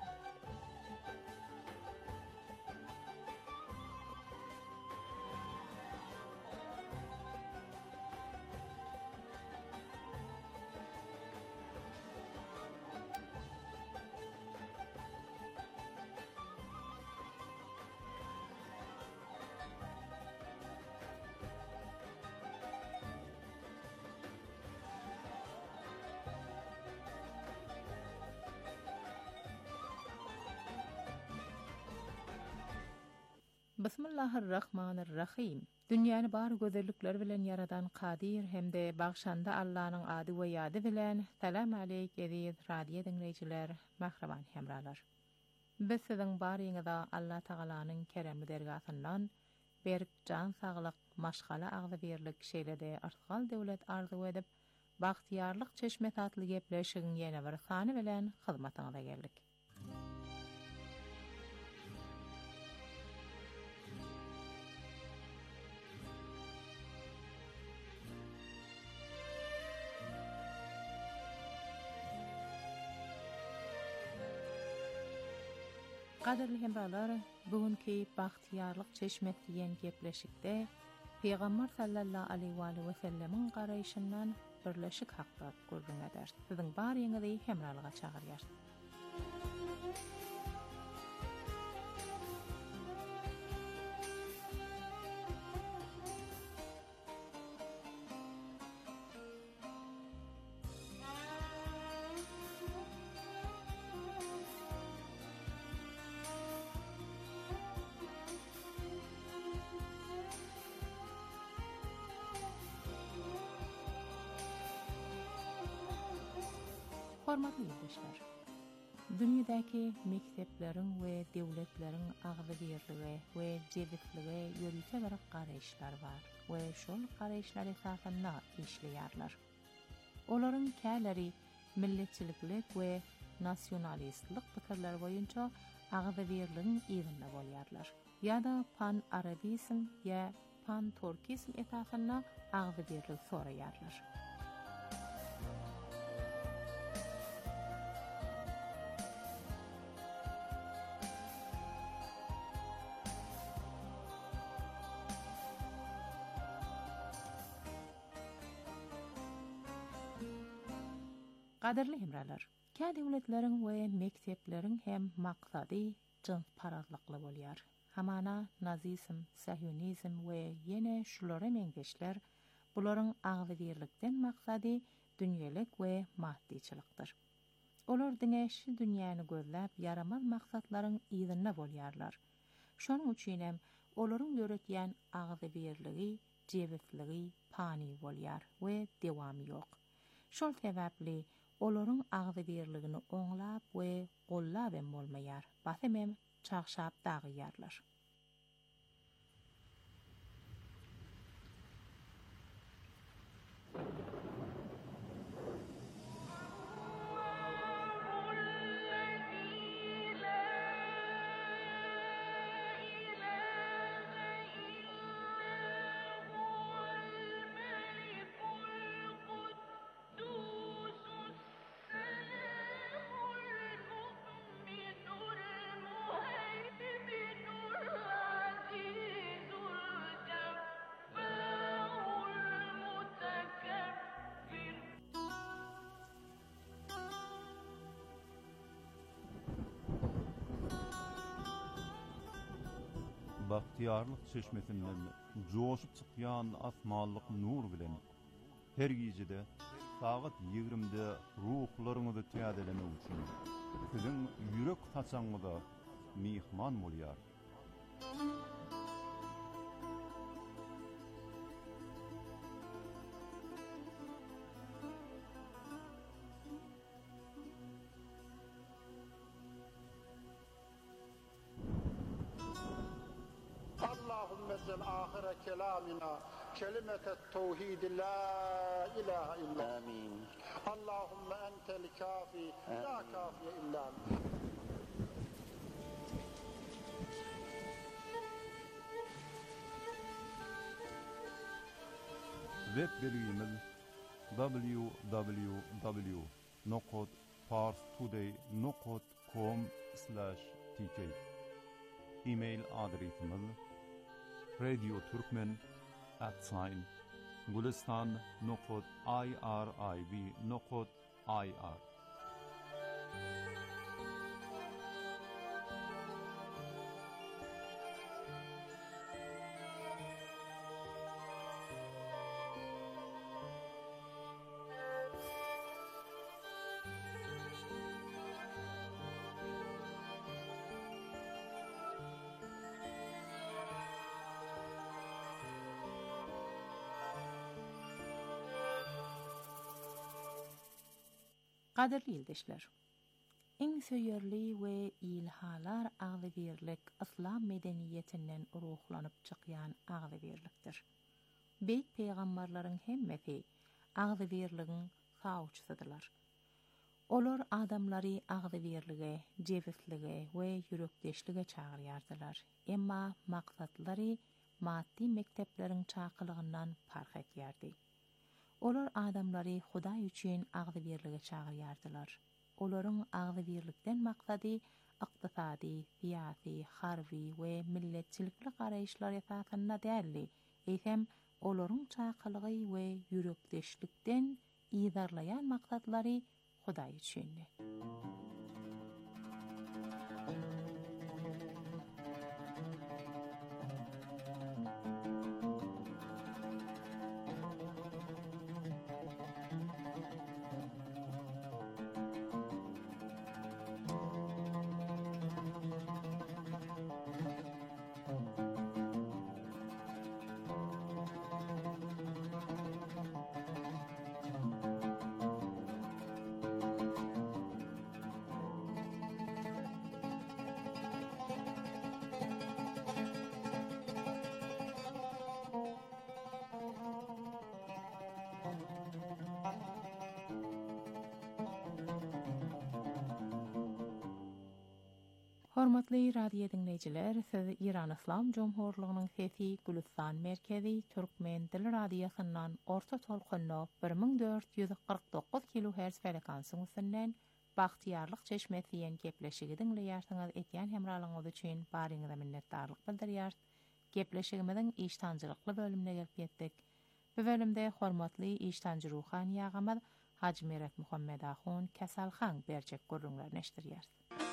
Bismillahirrahmanirrahim. Dünýäni bar gözellikler bilen yaradan Kadir hemde bagşanda Allah'nyň ady we ýady bilen salam aleyk aziz radio dinleýijiler, mahraman hemralar. Biz siziň baryňyza Allah Tagalanyň keremi dergahyndan berk can saglyk, maşgala agzy berlik şeýlede artgal döwlet arzu edip bagtyarlyk çeşmet atly gepleşigiň ýene bir sany bilen hyzmatyňyza geldik. Gaderli hemralar, bugünkü bagtyarlyk çeşmet diýen gepleşikde Peýgamber sallallahu aleyhi we sellemiň garaýşyndan birleşik hakda görüň eder. Siziň baryňyzy hemralyga çagyrýar. Hormatly ýurtdaşlar. Dünýädäki mektepleriň we döwletleriň agzy berligi we jebitligi ýörüse bir garaýşlar bar we şol garaýşlar esasynda işleýärler. Olaryň käleri milletçiliklik we nasionalistlik pikirleri boýunça agzy berligiň ýerinde bolýarlar. Ýa-da pan-arabizm ýa pan-turkizm esasynda agzy berlik soraýarlar. Gaderli hemralar, kä döwletleriň we mektepleriň hem maksady jins parazlykly bolýar. Hamana nazism, sahyonizm we ýene şulara meňzeşler bularyň agzy berlikden maksady dünýelik we maddiçilikdir. Olar diňeşi dünýäni gözläp yaramaz maksatlaryň ýygyna bolýarlar. Şonuň üçin hem olaryň ýöretýän agzy berligi, jebitligi pani bolýar we dewamy ýok. Şol sebäpli olaryň agzy berligini oňlap we gollap hem bolmaýar. Basem çagşap dagyýarlar. Bagtyarlyk çeşmetinden joşup çykýan asmanlyk nur bilen her gijede saat 20-de ruhlaryňyzy täzelemek üçin siziň ýürek taçaňyza mihman bolýar. آخر كلامنا كلمة التوحيد لا إله إلا آمين. اللهم أنت الكافي لا كافي إلا أنت. web belgimiz www.podfm.com parstoday.com/tk. E-mail adresimiz radioturkmen@gulistan.irib.ir. Qadirli ildeşler. Iň söýerli we ilhalar agzybirlik İslam medeniyetinden ruhlanyp çykýan agzybirlikdir. Beýik peýgamberleriň hemmesi agzybirligiň saýçysydylar. Olar adamlary agzybirlige, jebislige we yürekdeşlige çagyrýardylar. Emma maksatlary maddi mektepleriň çakylygynyň fark etýärdi. Olar adamlary Hudaý üçin agzybirlige çagyrýardylar. Olaryň agzybirlikden maksady ykdysady, siýasy, harby we milletçilikli garaýşlar esasynda däldi. Eýsem olaryň çakylygy we yürekdeşlikden ýydarlaýan maksatlary Hudaý üçindi. Hormatly radio dinleyijiler, siz İran İslam Jumhurlygynyň sesi Gülistan merkezi Türkmen dili radiosundan orta tolkunly 1449 kHz frekansyň üstünden Bahtiýarlyk çeşmesi ýen gepleşigi dinleýärsiňiz. Etýän hemralygyňyz üçin baryňyza minnetdarlyk bildirýär. Gepleşigimiziň iştanjylykly bölümine gelip ýetdik. Bu bölümde hormatly iştanjy ruhany ýagymyz Haji Meret Muhammed Ahun Kasalhan berjek görüňlerini eşdirýär.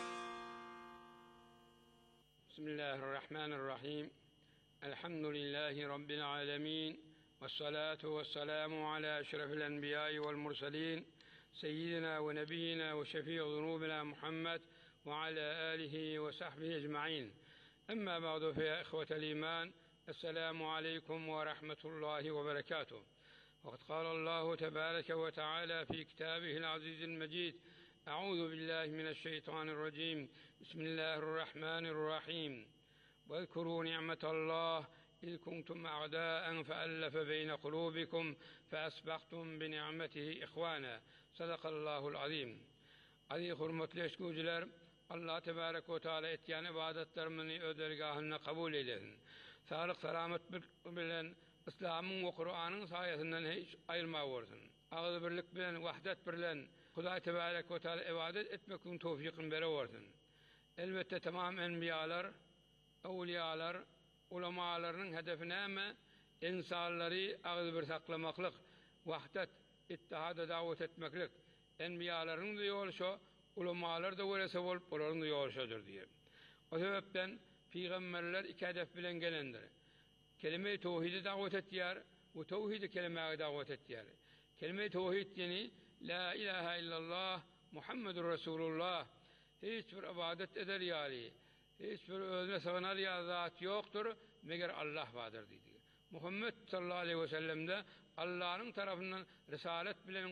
Bismillahirrahmanirrahim. Elhamdülillahi Rabbil alemin. Vessalatu vesselamu ala eşrefil enbiya'i vel mursalin. Seyyidina ve nebiyyina ve şefi'i zunubina Muhammed ve ala alihi ve sahbihi ecma'in. Emma ba'du fe ihvetel iman. Esselamu aleykum ve rahmetullahi ve berekatuh. وقد قال الله تبارك وتعالى في كتابه العزيز المجيد أعوذ بالله من الشيطان الرجيم بسم الله الرحمن الرحيم واذكروا نعمة الله إذ كنتم أعداء فألف بين قلوبكم فأصبحتم بنعمته إخوانا صدق الله العظيم. Aziz hurmatly eşgüçler, Allah tebarek ve teala etýän ibadetlerimizi ödergahına kabul eylesin. Sağlyk salamet bilen İslam'ın ve Kur'an'ın sayesinden hiç ayrılma olsun. Ağzı birlik bilen, vahdet bilen Hudaý tebarek ve teala ibadet etmekin tawfiqini bere olsun. Elbette tamam enbiyalar, awliyalar, ulamalarının hedefi näme? İnsanları ağzı bir saklamaklyk, vahdet, ittihada davet etmeklik. Enbiyaların da yolu şu, ulamalar da öylese bolup olaryň da yolu şudur diye. O sebepden peygamberler iki hedef bilen gelendir. Kelime-i tevhidi davet etdiler ve tevhidi kelimeye davet etdiler. Kelime-i tevhid yani la ilahe illallah Muhammedur Resulullah. Hiçbir ibadet eder yali, hiçbir özüne sığınar ya zat yoktur meger Allah vardır dedi. Muhammed sallallahu aleyhi ve sellem de Allah'ın tarafından risalet bilen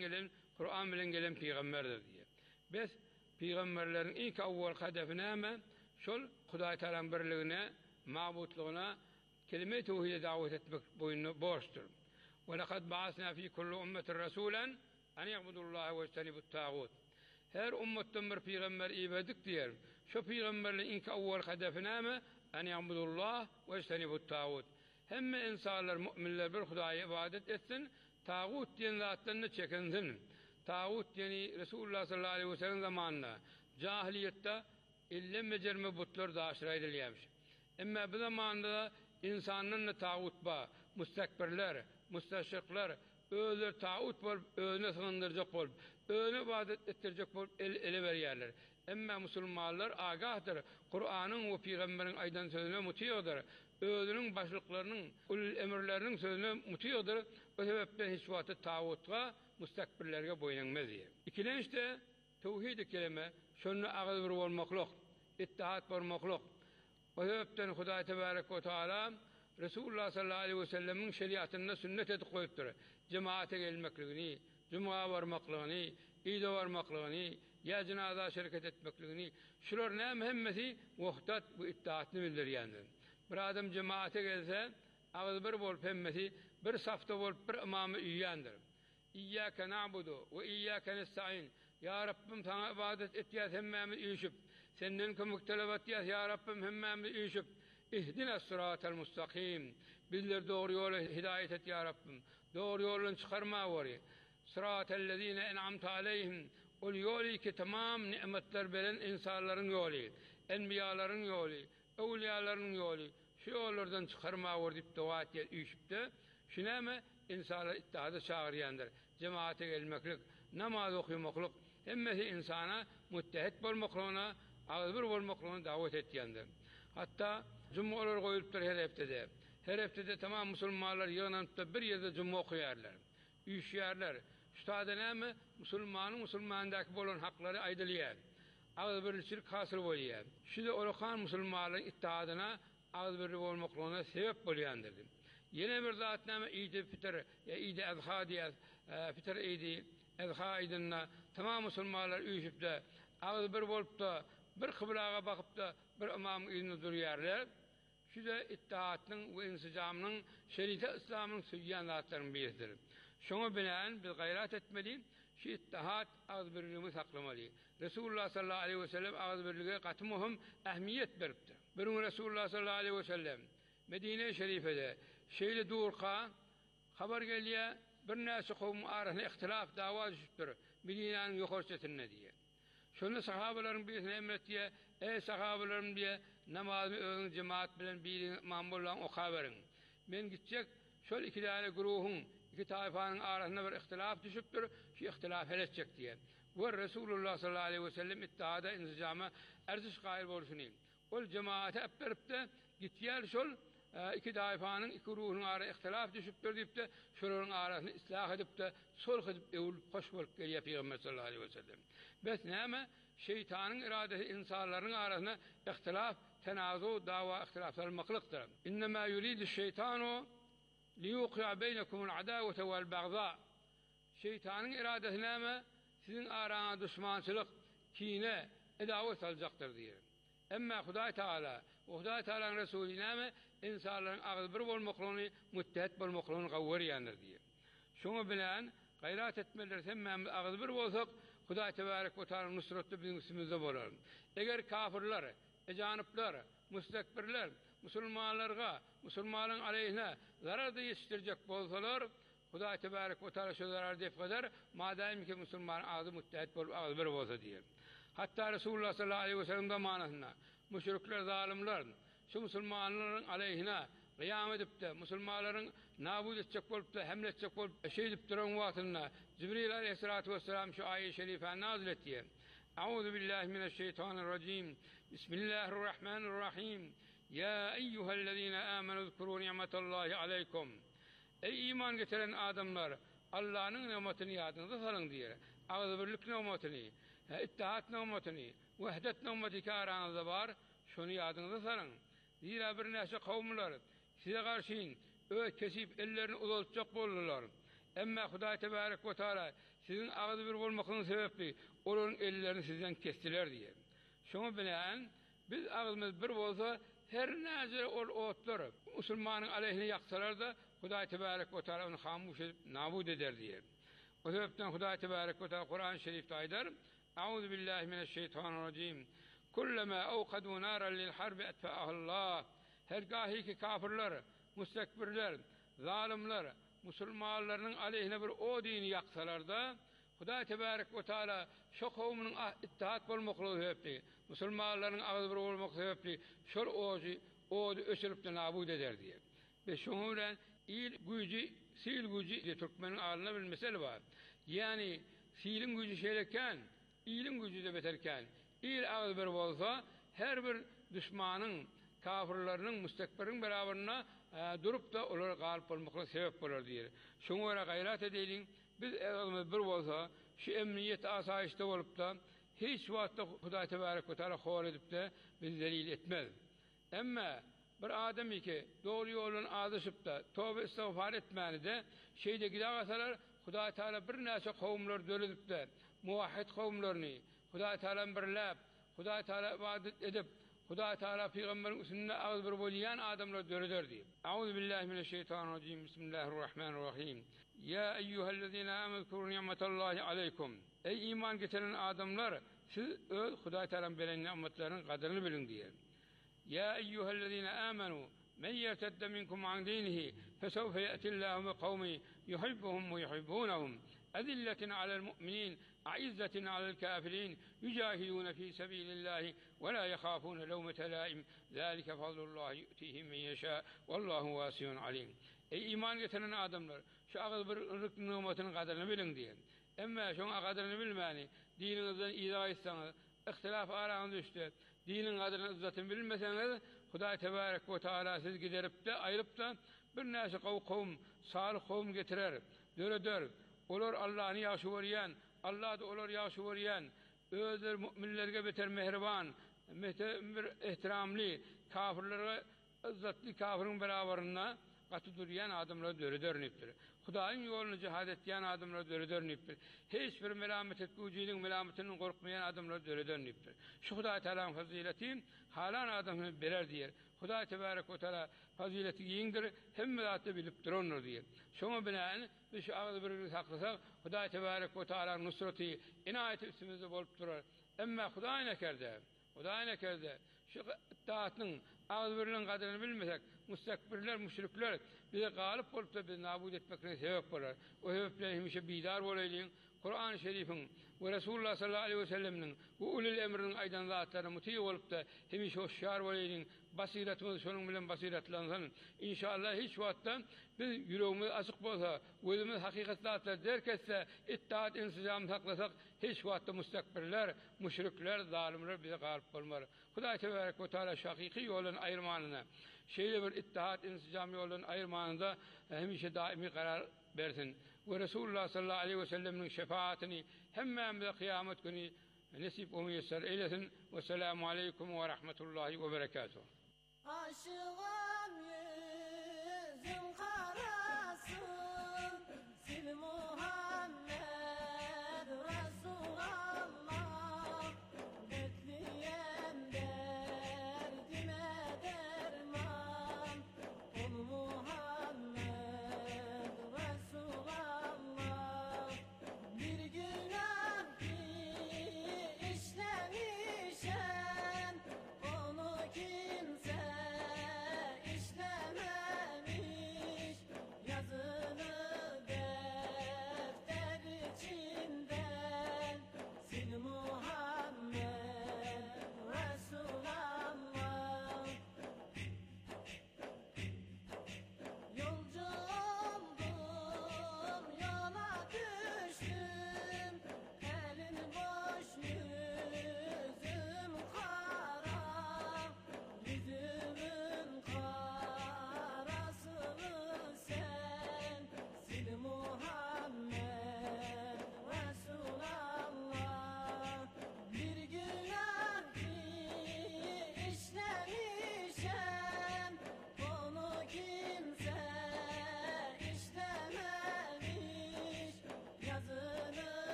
Kur'an bilen gelen peygamberdir diye. Biz peygamberlerin ilk awwal hedefi näme? Şol Hudaý Teala'nın birligine, mabutluğuna kelime-i tevhide davet etmek boyunlu borçtur. Ve lekad ba'asna fi kulli ummetin rasulan en ya'budullaha ve ijtenibut tağut. Her ummetten bir peygamber ibadet diyer. Şu peygamberlerin ilk awwal hedefi näme? En ya'budullaha ve ijtenibut tağut. Hemme insanlar, müminler bir Hudaýa ibadet etsin, tağut diyen zatlarını çekinsin. Tağut yani Resulullah sallallahu aleyhi ve sellem zamanında cahiliyette ille mecerme butlar daşıra edilýärmiş. Emma bu zamanda insanın tağut ba, mustakbirler, mustaşrikler özler tağut bolup özüne sığındırjak bolup, özüne ibadet ettirjek bolup ele berýärler. Emma musulmanlar agahdyr. Kur'anyň we peýgamberiň aýdan sözüne mutiýardyr. Özüniň başlyklarynyň, ulul emirleriniň sözüne mutiýardyr. O sebepden hiç wagty tağutga, mustakbirlerge boýlanmaz diýer. İkilençde tevhid kelime şonu agyz bir bolmakluk, ittihat bolmakluk. O sebepden Hudaý tebarek we taala Resulullah sallallahu aleyhi ve sellemin şeriatyna sünnet edip koyupdyr. Cemaate gelmekligini, cuma barmaklygyny, ýyda barmaklygyny, ya cenaza şereket etmekligini, şular näme hemmesi wahdat bu ittihatny bildirýändir. Bir adam cemaate gelse, agyz bir bolup hemmesi bir safta bolup bir imamy üýýändir. İyyâke na'budu ve iyyâke nestaîn. Ya Rabbim sana ibadet etýäs hemmemiz üýüşüp, senden kömek talap etýäs ya Rabbim hemmemiz üýüşüp. İhdina sıratal mustakîm. Bizler doğru yola hidayet et ya Rabbim. Doğru yoldan çıkarma wari. Sıratellezîne en'amte aleyhim. Ol yolu ki tamam nimetler veren insanların yolu, enbiyaların yolu, evliyaların yolu. Şu yollardan çıkarma wari dip dua etýär üýüşüpde. Şunama insanlar ittihada çağırýandyr. Cemaate gelmeklik, namaz okumaklyk, hemmesi insana muttehid bolmaklygyna, agzbir bolmaklygyna dawet etýändir. Hatta cummalar goýulypdyr her hepdede. Her hepdede tamam musulmanlar ýygnanyp bir ýerde cumma okuýarlar. Üýüşýärler. Şutada näme? Musulmandaky bolan haklary aýdylýar. Agzbir şirk hasyl bolýar. Şuda olakan musulmanlaryň ittihadyna agzbir bolmaklygyna sebep bolýandyr. Yine bir zat näme Eid-i Fitr, Eid-i Adha diýär. Fitr Eid-i Adha aýdyna tamam musulmanlar üýüşipde agzbir bolup da bir kıblaga bakıp da bir imam ýerine durýarlar. Şuda ittihatynyň we insijamynyň şeriat İslamynyň süýýän zatlarynyň biridir. Şoňa bilen biz gaýrat etmeli, şu ittihat agzbirligini saklamaly. Resulullah sallallahu aleyhi ve sellem agzbirlige gaty muhim ähmiýet beripdir. Bir gün Resulullah sallallahu aleyhi ve sellem Medine-i Şerifede şeýle durqa habar gelýär, bir näçe kowm arasyna ihtilaf dawa düşüpdir. Medine'nin ýokarçysyna diýär. Şonu sahabalaryň birisine emretdiýär, ey sahabalaryň diýär, namazy özüň cemaat bilen bir imam bolan oka beriň. Men gitjek, şol iki däne guruhun, iki taifanyň arasyna bir ihtilaf düşüpdir, şu ihtilaf hel etjek diýär. Ve Resulullah sallallahu aleyhi ve sellem ittihada insijama erziş gaýr bolşuny. Ol cemaate beripde gitýär şol iki taifanyň iki guruhyň arasynda ihtilaf düşüpdir diýipde, şolaryň arasyny islah edip de sulh edip ewil hoş bolup gelýär Peygamber sallallahu aleyhi ve sellem. Bes näme? Şeytanyň iradesi insanlaryň arasyna ihtilaf, tenazu, dawa ihtilaflar maklykdyr. İnnemâ yuridu-ş-şeytanu liyuqi'a beynekumul adawata vel bagza. Şeytanyň iradesi näme? Sizin araňa düşmançylyk, kine, edawet saljakdyr diýer. Emma Hudaý Taala, Hudaý Taala'nın Resulü näme? İnsanlaryň agzbir bolmaklygyny, muttehid bolmaklygyny gawrýandyr diýer. Şoňa bilen gaýrat etmeler hemmemiz agzbir bolsak, Hudaý tebarek we taala nusratly bizim üstümizde bolar. Eger kafirler, ejanipler, mustakbirler musulmanlarga, musulmanlaryň aleyhine zarar da ýetirjek bolsalar, Hudaý tebarek we taala şu zarar dep gadar, madem ki musulman agzy muttehid bolup agzbir bolsa diýer. Hatta Resulullah sallallahu aleyhi ve sellem zamanında müşrikler, zalimler şu musulmanlaryň aleyhine qiyam edip de musulmanlaryň nabud etjek bolup da hemle etjek bolup şeýdip duran wagtynda Cibril aleyhissalatu vesselam şu aýet-i şerifä nazil etdi. Euzu billahi mineşşeytanirracim. Bismillahirrahmanirrahim. Ya eyyuhellezine amenu zkuru ni'metallahi aleykum. Ey iman getiren adamlar, Allah'ın nimetini yadınıza salın diýer. Agzbirlik nimetini, ittihat nimetini, wahdet nimeti karanızda bar, şonu yadınıza salın. Zira bir näçe kowmlar size garşyn kesip ellerini uzatjak boldular. Emma Hudaý tebarek we taala sizin agzbir bolmakynyň sebepli olaryň ellerini sizden kestiler diýer. Şoňa bilen biz agzymyz bir bolsa her näçe otlar musulmanyň aleyhine ýaksalar da Hudaý tebarek we taala onu hamuş edip nabud eder diýer. O sebepden Hudaý tebarek we taala Kur'an-ı Şerifde aýdar: Euzu billahi mineşşeytanirracim. Kullama awqadu naran lil harbi atfa'aha Allah. Her gahi ki kafirler, mustakbirler, zalimler musulmanlaryň aleyhine bir o dini ýaksalar da Hudaý tebarek we taala şo kowmynyň ittihat bolmakly sebepli, musulmanlaryň agyzy bir bolmakly sebepli şol ozy öçüripde nabud eder diýip. Ve şoňa bilen il güýji, sil güýji Türkmeniň alyna bir mesele bar. Yani silin güýji şeýleken, ilin güýji de beterken, il agyzy bir bolsa, her bir düşmanyň, kafirleriň, mustakbiriň beraberine durup da olar galyp bolmakly sebep bolar diýer. Şoňa göre gaýrat edeýin. Biz bir bolsa, şu emniyet asaýyşde bolup da hiç wagtda Hudaý tebarek we taala hor edip de biz zelil etmez. Emma bir adam ki doğru yolun adyşyp da tövbe istiğfar etmäni de şeýde gidagasalar Hudaý taala bir näçe kowmlar döredip de muvahhid kowmlaryny Hudaý taala birläp, Hudaý taala ibadet edip, Hudaý taala peýgamberiň üstünde agyz bir bolýan adamlar döreder diýip. Auzu billahi mineşşeytanirracim. Bismillahirrahmanirrahim. Ya eyyühellezine amezkuru ni'metallahi aleykum. Ey iman getiren adamlar, siz Hudaý taala beren nimetlerin kadrini bilin diye. Ya eyyühellezine amenu men yertedde minkum an dinihi fesawfe ye'tillahu bi kavmin yuhibbuhum ve yuhibbunahum. Azillatin alel mu'minin a'izzatin alel kafirin yücahidun fi sabilillahi ve la yakhafun lawmete laim. Zalika fadlullahi yu'tihi men yasha vallahu vasiyun alim. Ey iman getiren adamlar, şu agyz bir rızk nimetinin kadrini bilin diye. Emma şoň kadrini bilmäni, dininizden ýa etseňiz, ihtilaf araňyza düşdi. Dinin kadrini izzatyny bilmeseňiz, Hudaý tebarek we taala siz giderip de aýryp da bir näçe kowm, salih kowm getirer, döreder. Olar Allahyny ýaşy görýän, Allah da olar ýaşy görýän, özler müminlerge beter mehriban, bir ihtiramly, kafirlere izzatly kafirin beraberinde gaty durýan adamlar döredernipdir. Hudaýyň ýoluna jihad etýän adamlar döredernipdir. Hiç bir melamet etgüjiniň melametiniň gorkmaýan adamlar döredernipdir. Şu Hudaý taalaň fazileti halan adamyny berer diýer. Hudaý tebarek we taala fazileti ýeňdir, hemme zatda bilip duranlar diýer. Şoňa bilen biz şu agyzy bir saklasak, Hudaý tebarek we taala nusraty inayet üstümizde bolup durar. Emma Hudaý nekerde, şu taatnyň agyzy biriň kadrini bilmesek, mustakbirler, müşrikler bize galyp bolup da bizi nabud etmekine sebep bolar. O sebeplen hemişe bidar bolaýyn. Kur'an-ı Şerifin ve Resulullah sallallahu aleyhi ve sellem'nin ve ulul emrinin aydan zatlarına muti olup da hemişe hoşyar bolaýyn. Basiretimiz şonun bilen basiretlensin. İnşallah hiç wagtda biz yüreğimiz açyk bolsa, özümüz hakikat zatlar derketse, ittihat insizam saklasak, hiç wagtda mustakbirler, müşrikler, zalimler bize galyp bolmar. Hudaý tebarek we taala şakyky ýolun aýrmanyna, şeýle bir ittihat insizam ýolun aýrmanyna hemişe daimi karar bersin. Ve Resulullah sallallahu aleyhi ve sellem'nin şefaatini hemme kıyamet günü nasip ve müyesser eylesin. Ve selamu aleyküm ve rahmetullahi ve berekatuhu.